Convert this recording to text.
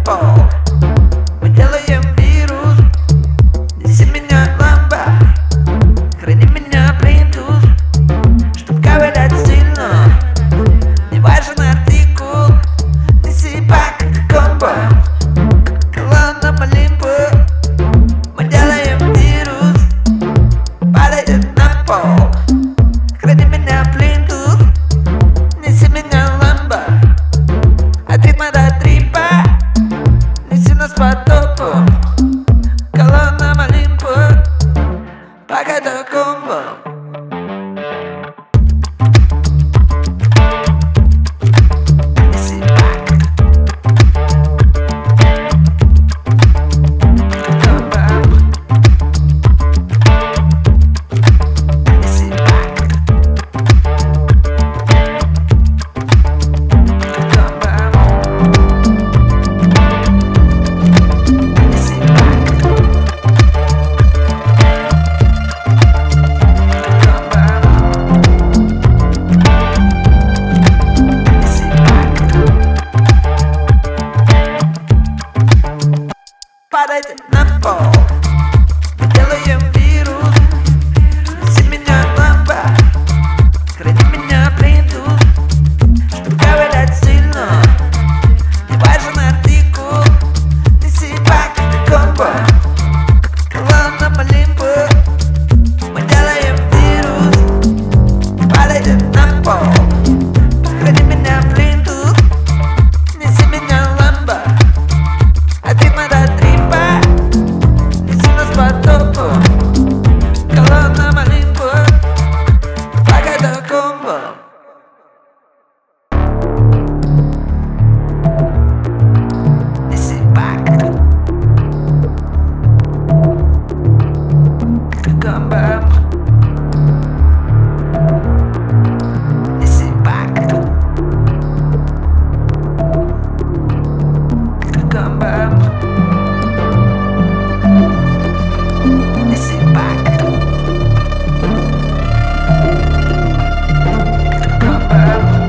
пол. Мы делаем вирус, неси меня ламба, храни меня плинтус, чтоб ковырять сильно. Не важен артикул, неси пак комбо. Колонна Олимпа, мы делаем вирус, падает на пол. Храни меня плинтус, неси меня ламба, от ритма до трипа, неси нас по топу. Колонна Олимпа, пока до комбо. Падайте на пол. Мы делаем вирус, неси меня ламба, храни меня плинтус, чтоб ковырять сильно. Не важен артикул, неси пак комбо. Колонна Олимпа, мы делаем вирус, падайте на пол. Храни меня плинтус, неси меня ламба, от ритма до трипа, неси нас по топу. Колонна Олимпа, пока до комбо. Неси пак комбо. Неси пак комбо. Неси пак комбо.